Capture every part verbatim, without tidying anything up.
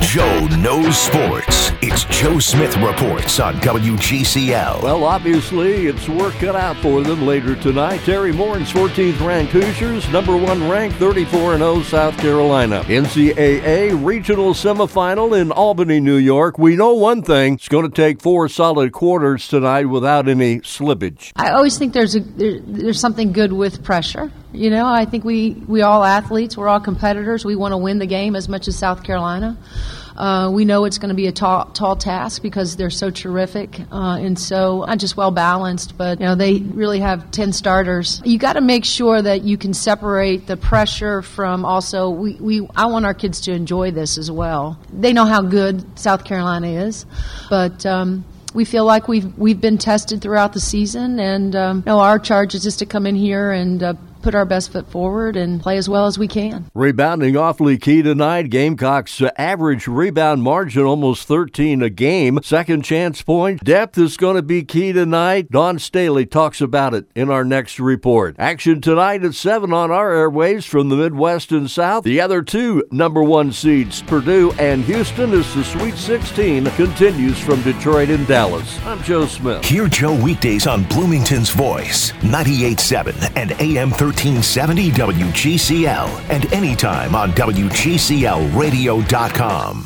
Joe knows sports. It's Joe Smith Reports on W G C L. Well, obviously, it's work cut out for them later tonight. Terry Morin's fourteenth-ranked Hoosiers, number one ranked, thirty-four and oh South Carolina. N C double A regional semifinal in Albany, New York. We know one thing. It's going to take four solid quarters tonight without any slippage. I always think there's a there, there's something good with pressure. You know, I think we, we all athletes, we're all competitors. We want to win the game as much as South Carolina. Uh, we know it's going to be a tall, tall task because they're so terrific uh, and so not just well balanced, but you know they really have ten starters. You got to make sure that you can separate the pressure from also. We, we I want our kids to enjoy this as well. They know how good South Carolina is, but. Um, We feel like we've we've been tested throughout the season, and um, you know, our charge is just to come in here and uh, put our best foot forward and play as well as we can. Rebounding awfully key tonight. Gamecocks' average rebound margin almost thirteen a game. Second chance point. Depth is going to be key tonight. Dawn Staley talks about it in our next report. Action tonight at seven on our airwaves from the Midwest and South. The other two number one seeds, Purdue and Houston, as the Sweet sixteen continues from Detroit and Dallas. I'm Joe Smith. Hear Joe weekdays on Bloomington's Voice, ninety-eight point seven and A M thirteen seventy W G C L, and anytime on W G C L radio dot com.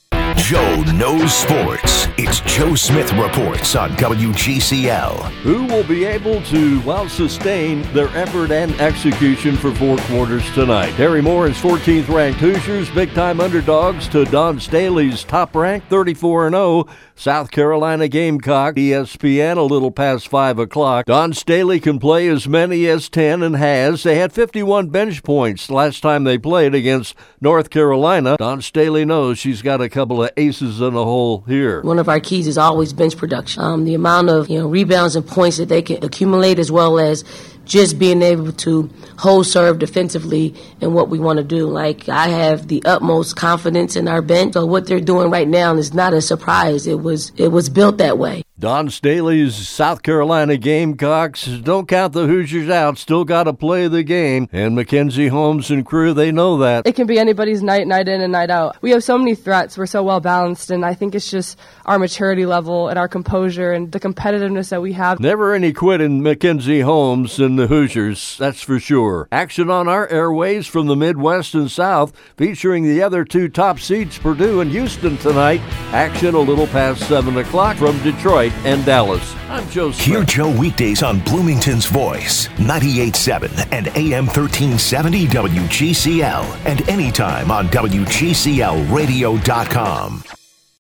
Joe knows sports. It's Joe Smith Reports on W G C L. Who will be able to, well, sustain their effort and execution for four quarters tonight? Terry Morin's fourteenth-ranked Hoosiers, big-time underdogs to Dawn Staley's top-ranked thirty-four and oh South Carolina Gamecock. E S P N a little past five o'clock. Dawn Staley can play as many as ten and has. They had fifty-one bench points last time they played against North Carolina. Dawn Staley knows she's got a couple of aces in the hole here. One of our keys is always bench production. Um, the amount of you know rebounds and points that they can accumulate, as well as just being able to hold serve defensively and what we want to do. Like, I have the utmost confidence in our bench. So what they're doing right now is not a surprise. It was it was built that way. Dawn Staley's South Carolina Gamecocks don't count the Hoosiers out. Still got to play the game. And Mackenzie Holmes and crew, they know that. It can be anybody's night, night in and night out. We have so many threats. We're so well balanced, and I think it's just our maturity level and our composure and the competitiveness that we have. Never any quit in Mackenzie Holmes and the Hoosiers, that's for sure. Action on our airways from the Midwest and South, featuring the other two top seeds, Purdue and Houston tonight. Action a little past seven o'clock from Detroit and Dallas. I'm Joe Smith. Hear Joe weekdays on Bloomington's Voice, ninety-eight point seven and A M thirteen seventy W G C L, and anytime on W G C L radio dot com.